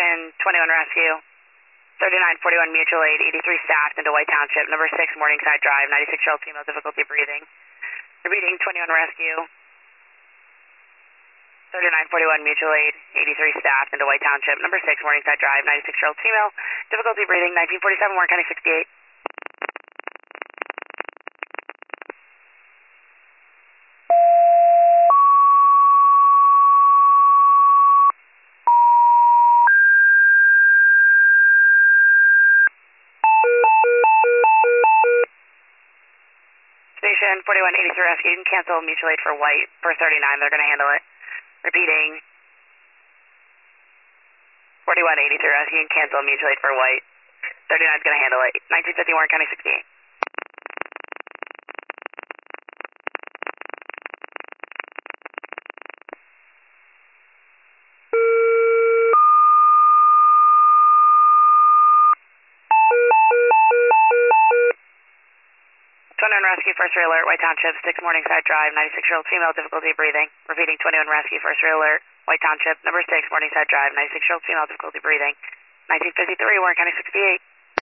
Station 21 Rescue, 3941 Mutual Aid, 83 staffed into White Township, number 6 Morningside Drive, 96-year-old female, difficulty breathing. Repeating, 21 Rescue, 3941 Mutual Aid, 83 staffed into White Township, number 6 Morningside Drive, 96-year-old female, difficulty breathing, 1947 Warren County 68. Station 4183 Rescue, you can cancel Mutual Aid for White for 39, they're going to handle it. Repeating, 4183 Rescue, you can cancel Mutual Aid for White. 39 is going to handle it. 1950 Warren County 68. Rescue, first alert, White Township, 6 Morningside Drive, 96-year-old female, difficulty breathing. Repeating, 21 Rescue, first alert, White Township, number 6 Morningside Drive, 96-year-old female, difficulty breathing. 1953 Warren County 68.